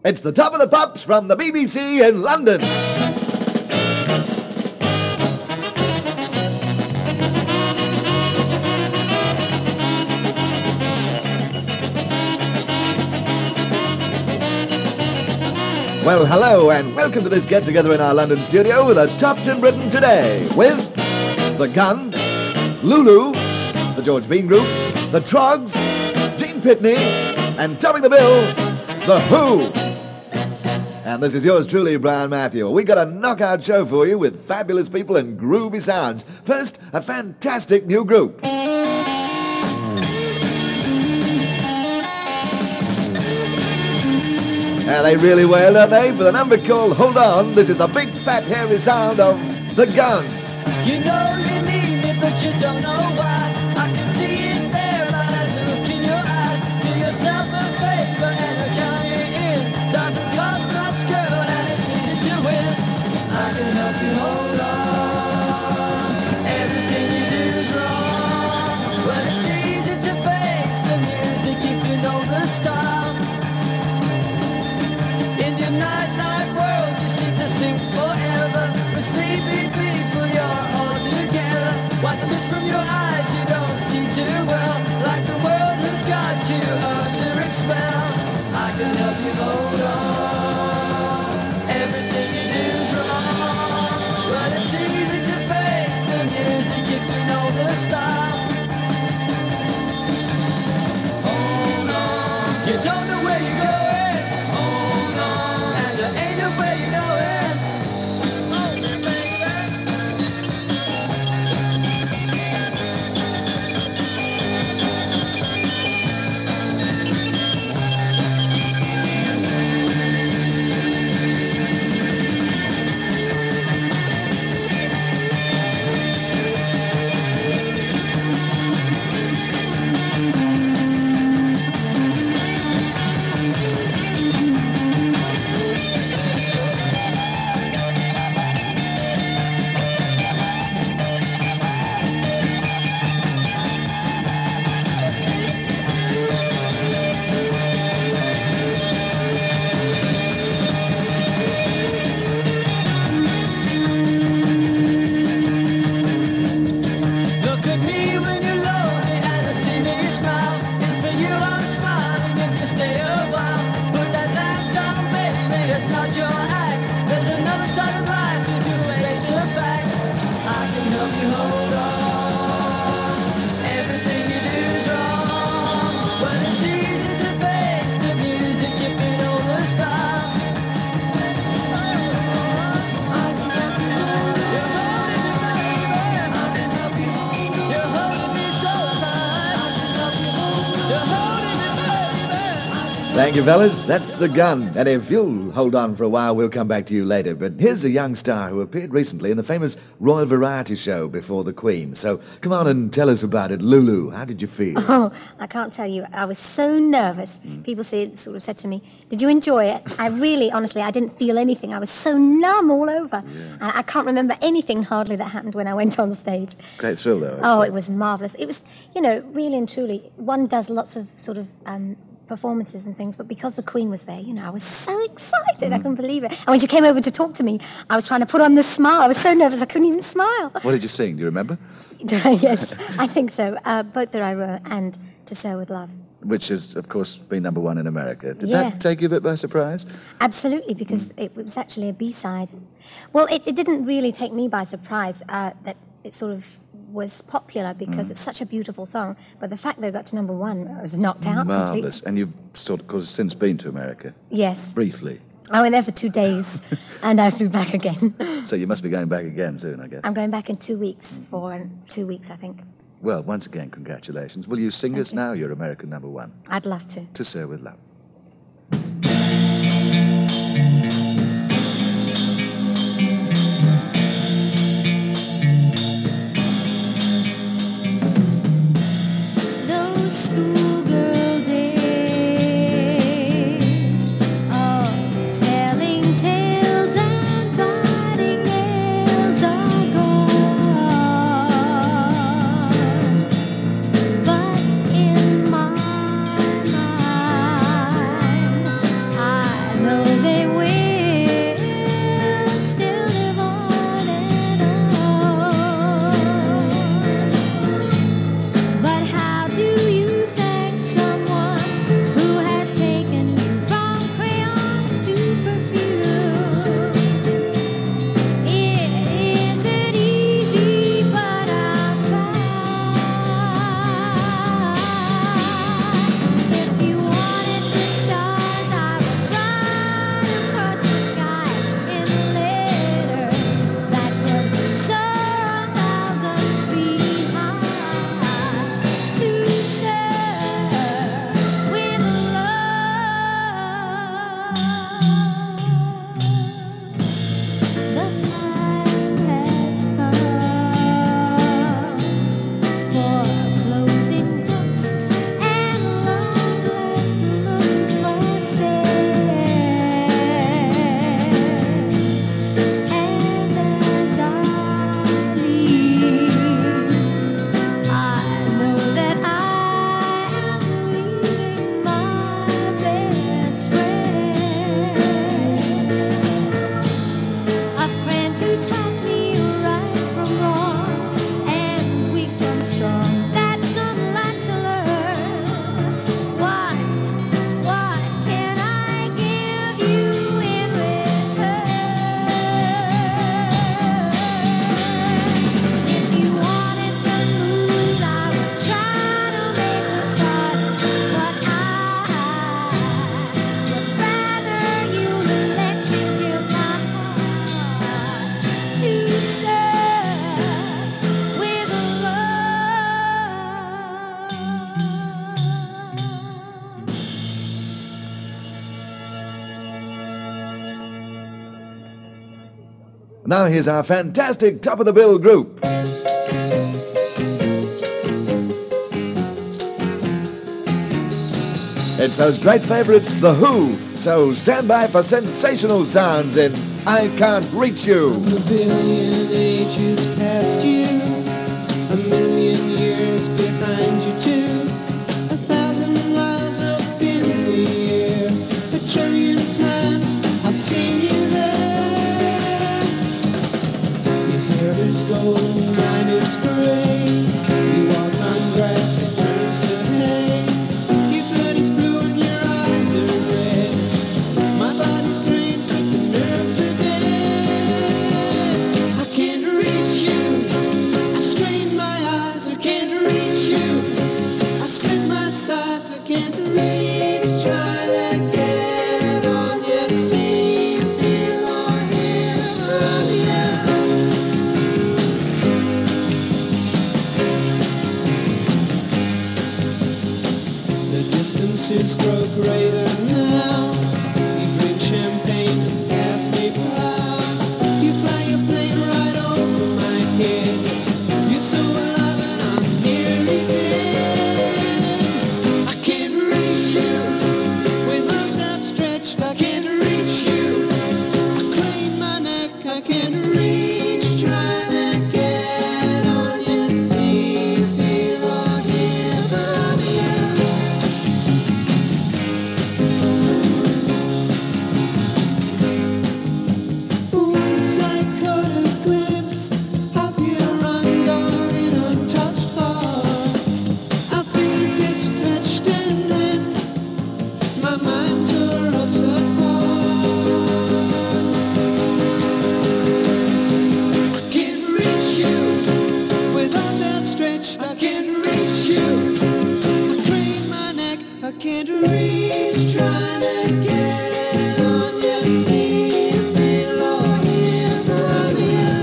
It's the Top of the Pops from the BBC in London. Well, hello and welcome to this get-together in our London studio with the Tops in Britain today with The Gun, Lulu, the George Bean Group, the Trogs, Gene Pitney, and topping the bill, The Who. And this is yours truly, Brian Matthew. We got a knockout show for you with fabulous people and groovy sounds. First, a fantastic new group. And they really wail, don't they? For the number called Hold On, this is the big fat hairy sound of The Gun. You know you need me, but you don't know why. I can see it there, and I look in your eyes. Do yourself a favor and count me in. Doesn't cost much, girl, and it's easy to win. I can help you hold on. Everything you do is wrong. Well, it's easy to face the music if you know the style. In your nightlife world, you seem to sing forever. With sleepy people, you're all together. Wipe the mist from your eyes, you don't see too well. Like the world has got you under its spell. I can help you hold on. Everything you do is wrong. But it's easy to face the music if you know the style. Hold on. You don't know where you're going. Hold on. And there ain't no way you know it. Hold it, baby. Look at me when you're lonely and I see me smile. It's for you I'm smiling if you stay a while. Put that lamp down, baby, it's not your act. There's another side of life if you face the facts. I can help you hold on. Everything you do is wrong. But it's easy to face the music if you know the style. I can help you hold on. You're holding me, baby. I can help you hold on. You're holding me so tight. I can help you hold on. You're holding me, baby. Thank you, fellas. That's The Gun. And if you'll hold on for a while, we'll come back to you later. But here's a young star who appeared recently in the famous Royal Variety Show before the Queen. So come on and tell us about it. Lulu, how did you feel? Oh, I can't tell you. I was so nervous. People sort of said to me, did you enjoy it? I really, honestly, I didn't feel anything. I was so numb all over. I can't remember anything hardly that happened when I went on stage. Great thrill, though. Oh, it was marvellous. It was, really and truly, one does lots of sort of performances and things, but because the Queen was there, I was so excited. I couldn't believe it. And when she came over to talk to me, I was trying to put on this smile. I was so nervous I couldn't even smile. What did you sing? Do you remember? Yes, I think so. Both That I Wrote and To Sell With Love. Which has, of course, been number one in America. Did Yeah. that take you a bit by surprise? Absolutely, because it was actually a B-side. Well, it didn't really take me by surprise that it sort of was popular because it's such a beautiful song. But the fact that it got to number one, I was knocked out Marvellous. completely. And you've sort of, course, since been to America, Yes. briefly. I went there for 2 days and I flew back again. So you must be going back again soon, I guess. I'm going back in 2 weeks for 2 weeks, I think. Well, once again, congratulations. Will you sing us now your American number one? I'd love to. To Sir With Love. Those schoolgirl days of telling tales and biting nails are gone. But in my mind Now here's our fantastic top of the bill group. It's those great favourites, The Who. So stand by for sensational sounds in I Can't Reach You. A billion ages past you, a million years behind you too, 1,000 miles up in the air, a trillion times I've seen you there. Your hair is gold, mine is grey, you walk on grass, it turns to hay, your blood is blue and your eyes are red, my body strains with the nerve today. I can't reach you, I strain my eyes, I can't reach you, I split my sides, I can't reach, try to get on your see, feel or hear from you. The distances grow greater now. You drink champagne and pass me by. You fly your plane right over my head. You're so alive and I'm nearly dead. I can't reach you with arms outstretched. I can't reach you. I crane my neck. I can't reach. Trying to get on your see, feel or hear from you. Once I caught a glimpse of your unguarded, untouched heart. Our fingertips stretched and then my mind tore us apart. I can't reach you with arms outstretched. I can't reach you. I crane my neck. I can't reach. Trying to get on your see, feel or hear from you.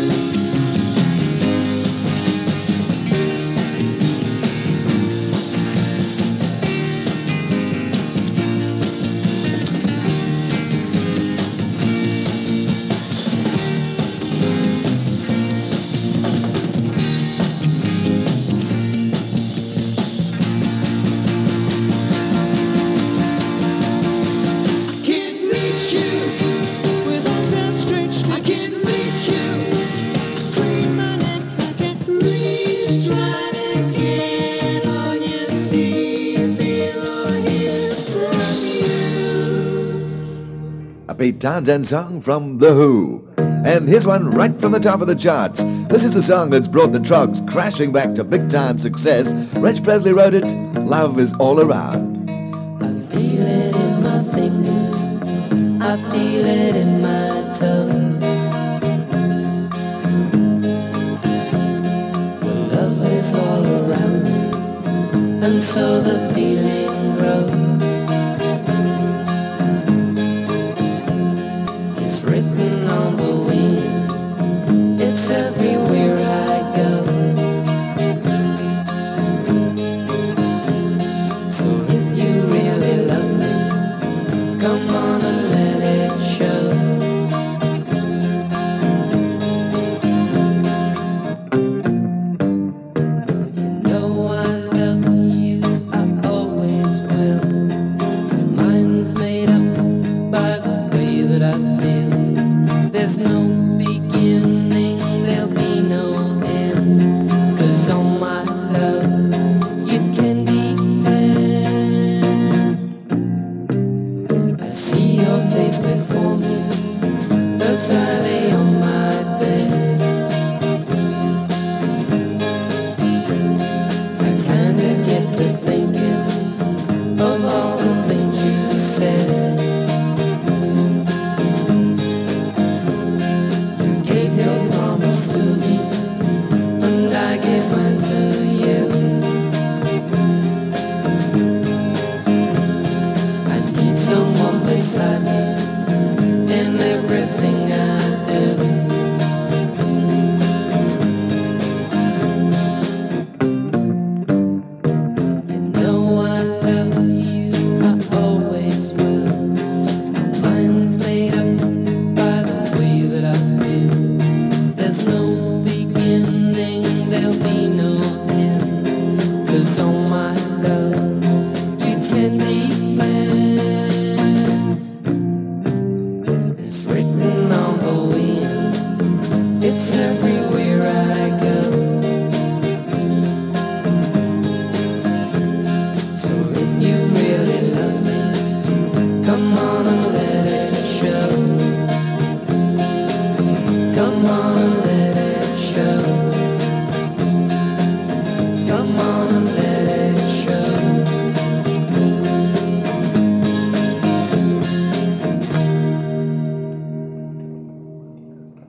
I can't reach you with arms outstretched. I can't reach you. I crane my neck. I can't reach. Trying to get on your see, feel or hear from you. A Pete Townsend song from The Who. And here's one right from the top of the charts. This is the song that's brought the Trogs crashing back to big-time success. Reg Presley wrote it, Love Is All Around. I feel it in my fingers, I feel it in my toes. The love is all around me, and so the feeling grows. It's written on the wind, it's everywhere I go. So if you really love me, come on and let it show. You know I love you, I always will. My mind's made up by the way that I feel. There's no beginning, there'll be no end. 'Cause all my love, you can depend. I see your face before me as I lay on my bed. I kinda get to thinking of all the things you said. You gave your promise to me, and I gave mine to you. I need someone beside me in everything I do.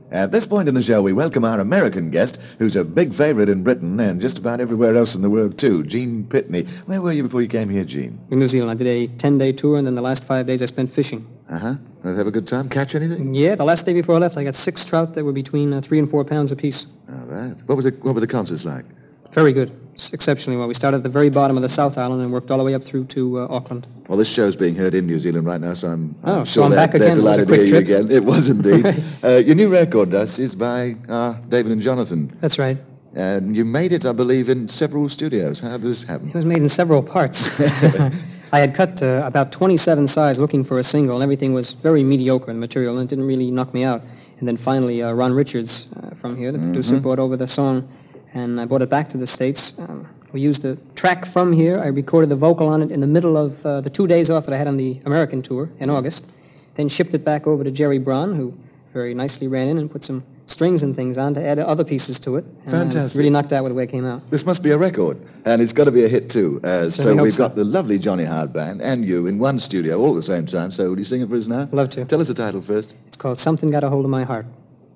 At this point in the show, we welcome our American guest, who's a big favourite in Britain and just about everywhere else in the world too, Gene Pitney. Where were you before you came here, Gene? In New Zealand. I did a 10-day tour, and then the last 5 days I spent fishing. Uh-huh. Did you have a good time? Catch anything? Yeah, the last day before I left, I got 6 trout that were between 3 and 4 pounds apiece. All right. What were the concerts like? Very good. Exceptionally well. We started at the very bottom of the South Island and worked all the way up through to Auckland. Well, this show's being heard in New Zealand right now, so I'm so sure I'm back they're again. It was a delighted to hear quick you trip. again. It was indeed. Your new record, Das, is by David and Jonathan. That's right. And you made it, I believe, in several studios. How did this happen? It was made in several parts. I had cut about 27 sides looking for a single, and everything was very mediocre in the material, and it didn't really knock me out. And then finally, Ron Richards from here, the producer, brought over the song, and I brought it back to the States. We used the track from here. I recorded the vocal on it in the middle of the 2 days off that I had on the American tour in August, then shipped it back over to Jerry Braun, who very nicely ran in and put some strings and things on to add other pieces to it. And Fantastic. really knocked out with the way it came out. This must be a record, and it's got to be a hit too. So Certainly hope we've so. got the lovely Johnny Howard Band and you in one studio all at the same time. So will you sing it for us now? Love to. Tell us the title first. It's called Something Got a Hold of My Heart.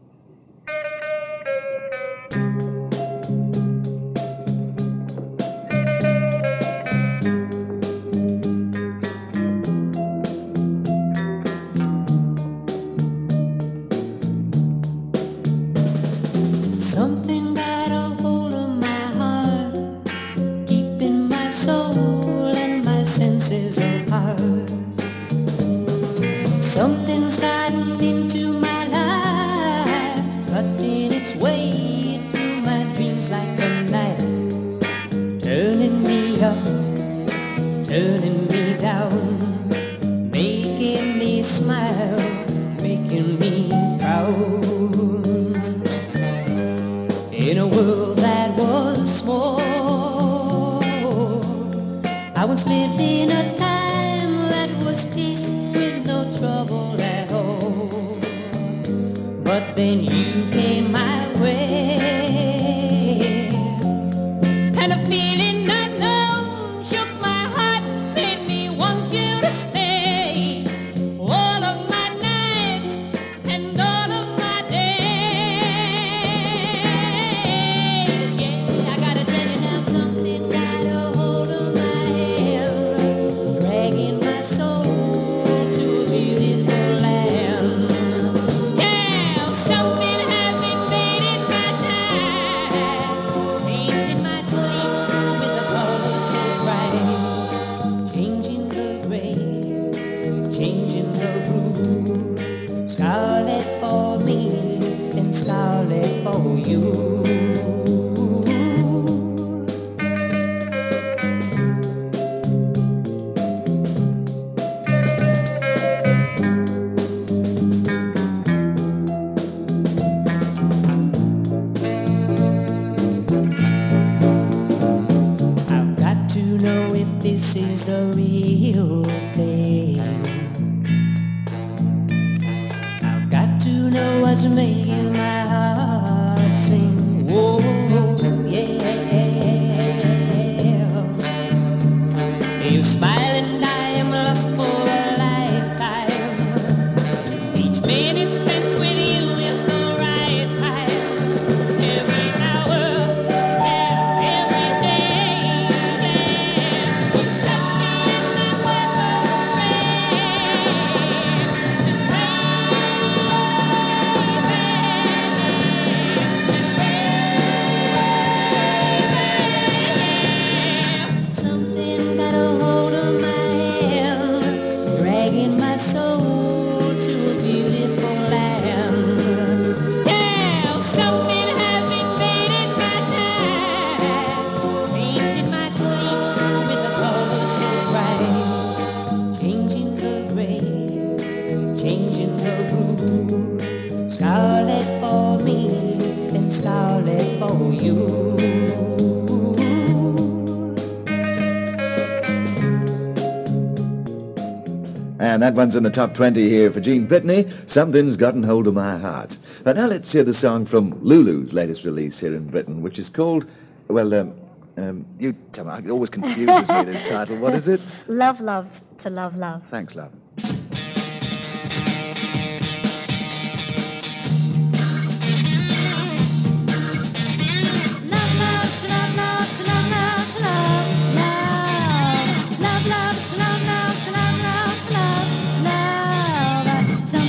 Something got a hold of my heart, keeping my soul and my senses apart. Something's gotten into my life, cutting its way through my dreams like a knife, turning me up, turning me down, making me smile, making me frown. In a world that was small, I once lived in a time that was peace with no trouble at all. But then you came my way, and a feeling unknown shook my heart, made me want you to stay. All of my nights and all of my days. Yeah, I gotta tell you now, something got a hold of my hand, dragging my soul to a beautiful land. Yeah, something has invaded my nights, painted my sleep with the colors so bright, changing the gray, changing the blue, scarlet for me and scarlet for you. I've got to know if this is the real thing. I've got to know what's making my heart sing. Whoa, yeah. You smile and I am lost for a lifetime. Each minute spent with you is the right time. Every hour and every day. Left me in the web of something got a hold of my hand, dragging my soul to a beautiful land. Yeah, something has invaded my nights, painted my sleep with the colors so bright, changing the gray, changing the blue, scarlet for me and scarlet for you. And that one's in the top 20 here for Gene Pitney. Something's gotten hold of my heart. But now let's hear the song from Lulu's latest release here in Britain, which is called, well, you tell me, it always confuses me, this title. What is it? Love loves to love love. Thanks, love.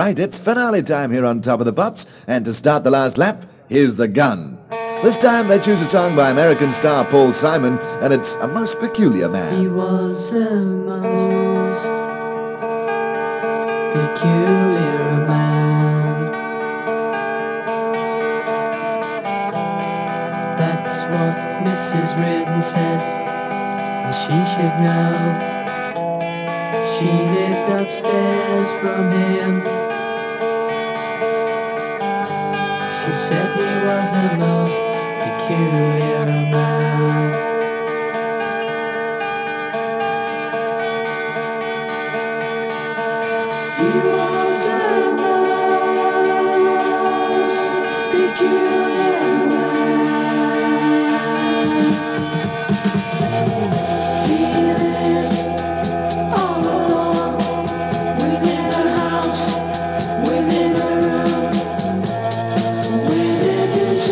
Right, it's finale time here on Top of the Pops, and to start the last lap, here's The Gun. This time they choose a song by American star Paul Simon, and it's A Most Peculiar He Man. was the most peculiar man. That's what Mrs. Reardon says, and she should know. She lived upstairs from him. She said he was the most peculiar man. He was the most peculiar man. He lived all alone, within a house, within a room, within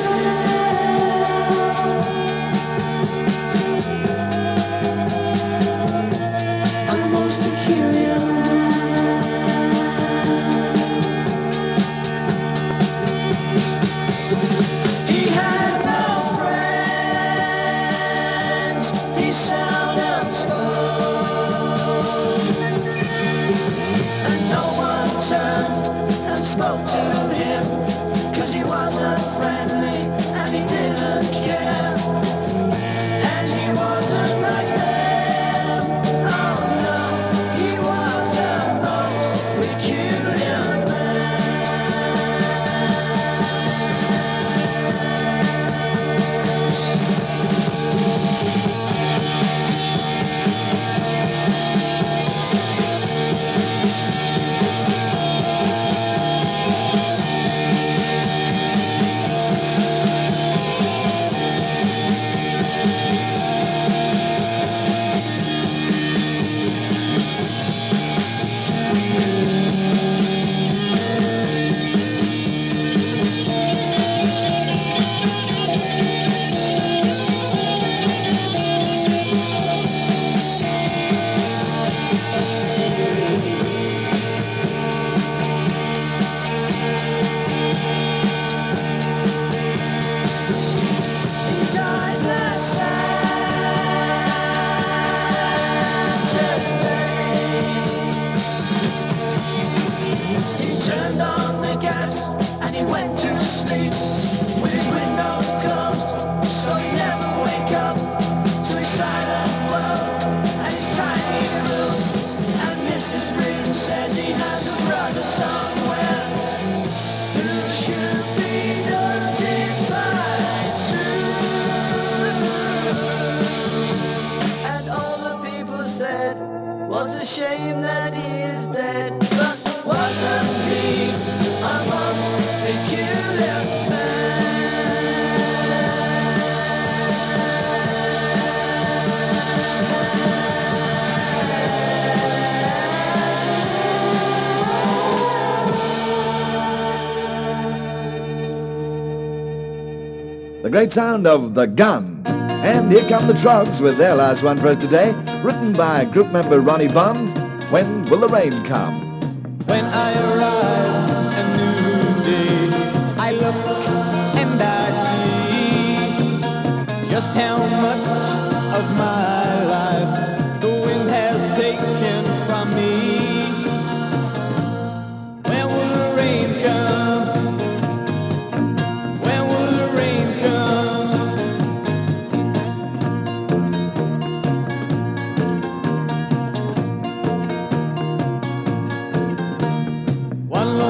himself. A most peculiar man. He had no friends, he seldom spoke, and no one turned and spoke to him, 'cause he wasn't friendly and he didn't care, and he wasn't like them. Oh no, he was the most peculiar man. He died last Saturday. He turned on the gas and he went to sleep with his windows closed, so he'd never wake up to his silent world and his tiny room. And Mrs. Green says he has a brother somewhere who should be notified soon. And all the people said, what a shame that he is dead. But wasn't he a most peculiar The great sound of The Gun. And here come the Trogs with their last one for us today, written by group member Ronnie Bond, When Will the Rain Come? When I arise a new day, I look and I see just how much of my life the wind has taken from me. When will the rain come? When will the rain come? One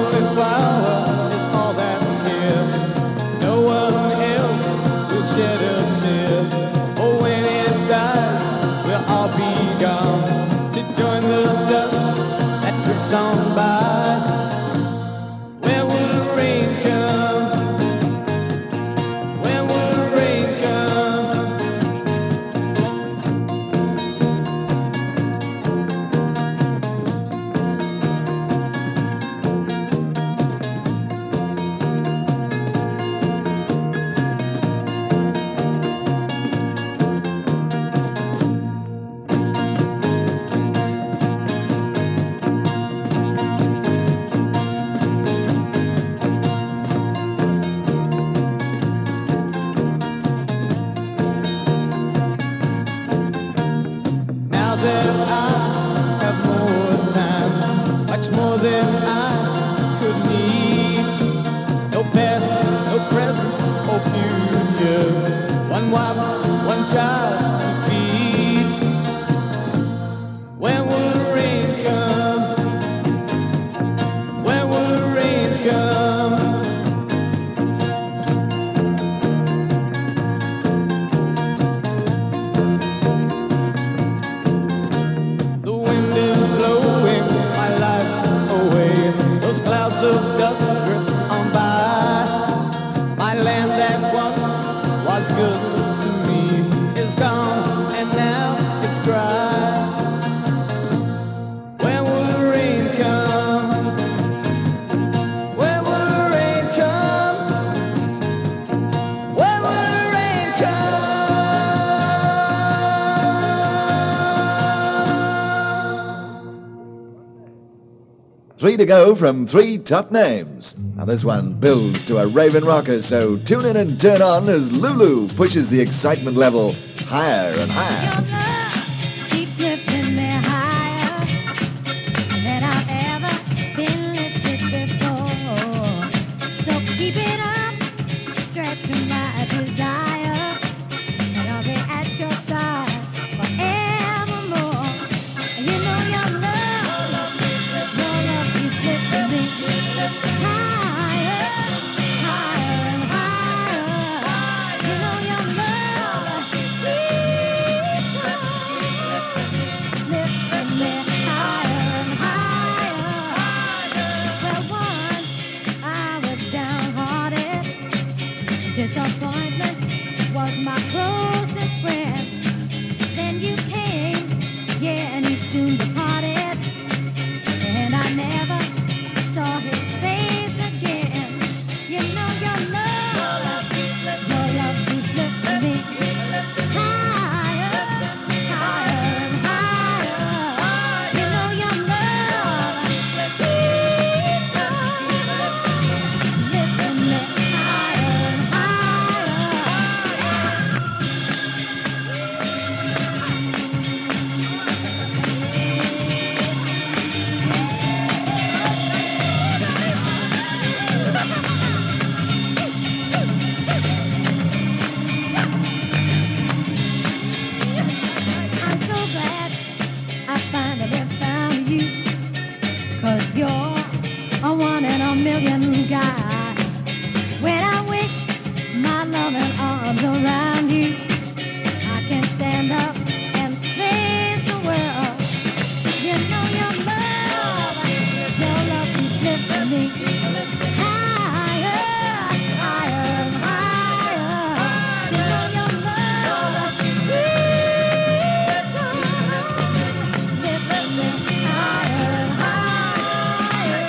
3 to go from 3 top names. Now this one builds to a raving rocker, so tune in and turn on as Lulu pushes the excitement level higher and higher. Your love keeps lifting me higher than I've ever been lifted before. So keep it up, stretching my desire, and I'll be at your side forevermore. And you know your love keeps lifting me higher, higher and higher. You know your love keeps lifting me higher and higher. Well, once I was downhearted. Disappointment was my closest friend. Then you came, yeah, and he soon departed. And I never saw his face again. You know your love keeps lifting me higher, higher and higher. You know your love keeps lifting me higher and I'm so glad I finally found you, 'cause you're a one in a million guy. When I wish my loving arms around you, I can stand up and face the world. You know your love keeps lifting me higher, higher and higher. You know your love keeps lifting me higher and higher.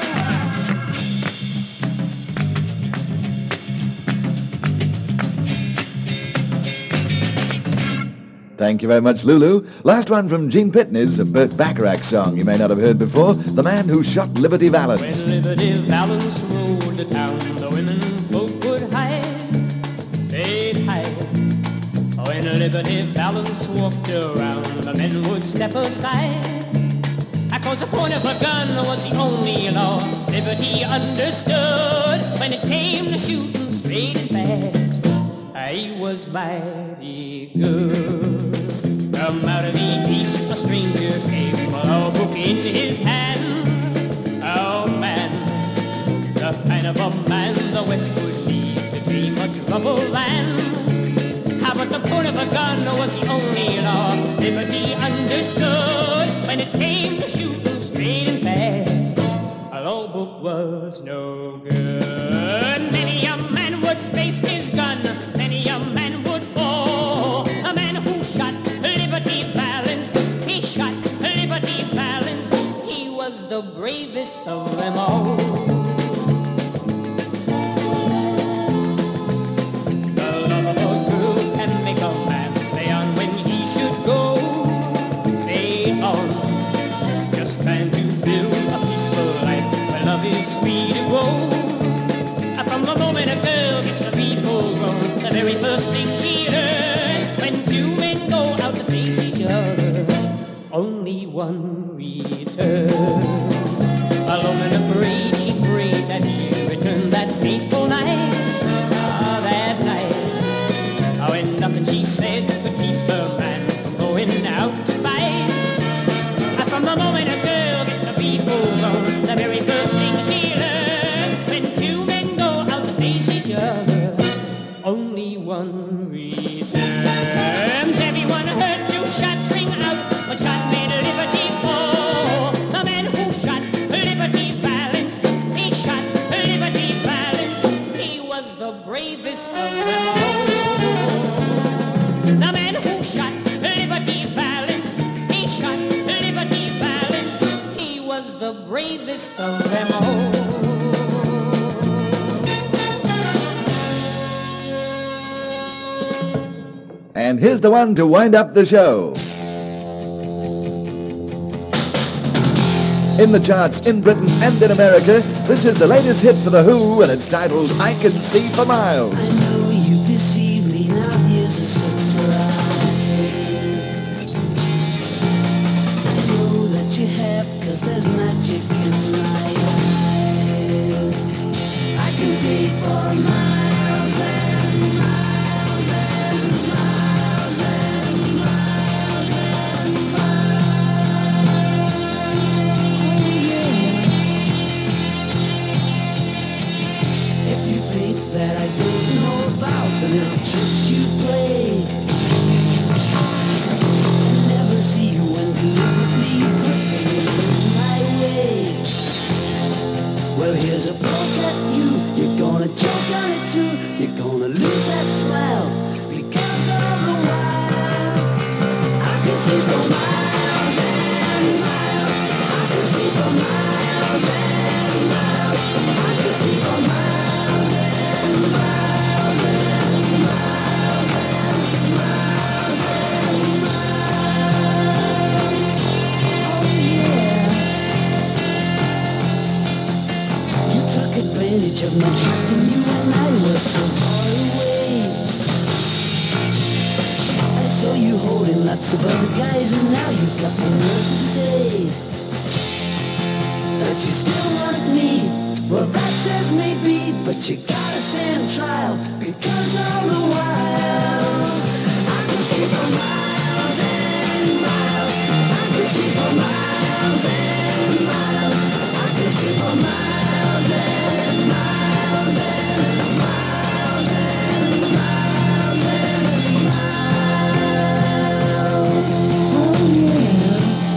Thank you very much, Lulu. Last one from Gene Pitney's a Burt Bacharach song you may not have heard before, The Man Who Shot Liberty Valance. When Liberty Valance rode to town, the women folk would hide, they'd hide. When Liberty Valance walked around, the men would step aside. Because the point of a gun was the only law Liberty understood. When it came to shooting straight and fast, he was mighty good. From out of the east a stranger came, a book in his hand. Oh man, the kind of a man the West would leave to dream a troubled land. How about the point of a gun was the only law Liberty understood. When it came to shooting straight and fast, a law book was no good. Many a man would face his gun, many a man would fall. A man who shot Liberty Valance, he shot Liberty Valance. He was the bravest of them all. The love of a girl can make a man stay on when he should go. Stay on, just trying to build a peaceful life where love is free to grow. From the moment a girl gets the people grown, the very first thing she heard, when two men go out to face each other, only one return. Alone and afraid, she prayed that he'd return that fateful night. Ah, that night, when nothing she said could keep the man from going out to fight. From the moment a girl gets the people grown, the very first thing she learned, when two men go out to face each other, only one returns. Everyone heard two shots ring out, one shot made Liberty fall. The man who shot Liberty Valance, he shot Liberty Valance. He was the bravest of them all. The man who shot Liberty Valance, he shot Liberty Valance. He was the bravest of them all. And here's the one to wind up the show. in the charts in Britain and in America. This is the latest hit for The Who, and it's titled I Can See for Miles. I know you deceived me, now here's a surprise. I know that you have, 'cause there's magic in my eyes. I can see for miles and miles and miles and miles and miles. Oh yeah. If you think that I don't know about the little tricks you play, I never see you and deliberately put things my way. Well, here's a poke at you, you're gonna choke on it too, you're gonna lose that smile, because all the while I can see for miles and miles, I can see for miles and miles, I can see for miles and miles and miles and miles and miles. Oh yeah. You took advantage of my trust in you when I was so far away. I saw you holding lots of other guys, and now you got the nerve to say that you still want me. Well, that says maybe, but you gotta stand trial, because all the while I can see for miles and miles, I can see for miles and miles, I can see for miles and miles and miles and miles and miles. Oh yeah.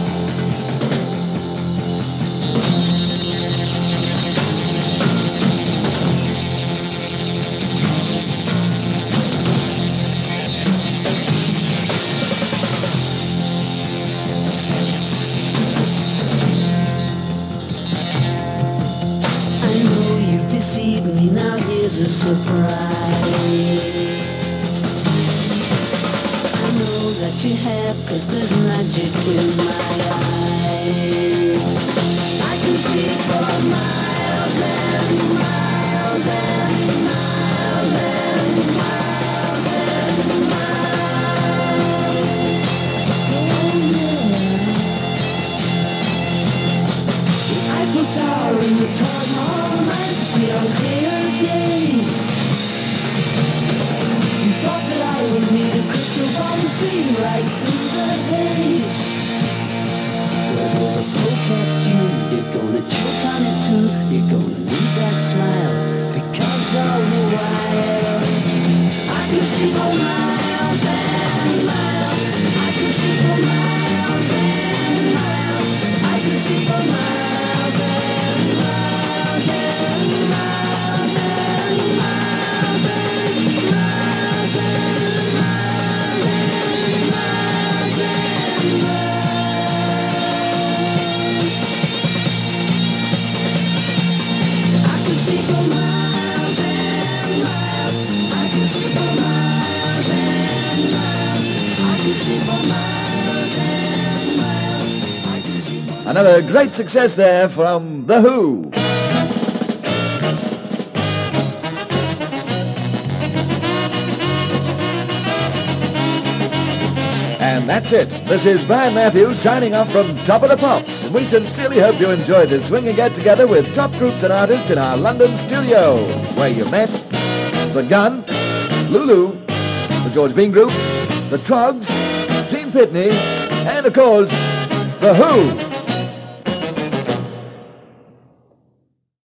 I know you've deceived me, now here's a surprise. I know that you have, 'cause there's magic in my eyes. I can see for miles and miles and miles and miles and miles. Oh yeah. The Eiffel Tower and the Taj Mahal, I can see on clear days. You thought that I would need a crystal ball to see right through the haze. Well, there's a poke at you, you're gonna choke on it too, you're gonna lose that smile, because all the while I can see for miles and miles, I can see for miles and miles, I can see for miles and miles and miles and miles and miles and miles and miles and miles. I can see for miles and miles, I can see for miles and miles, I can see for miles and miles, I can see for Another great success there from The Who. And that's it. This is Brian Matthews signing off from Top of the Pops. And we sincerely hope you enjoyed this swing and get together with top groups and artists in our London studio, where you met The Gun, Lulu, the George Bean Group, the Trogs, Gene Pitney, and of course, The Who.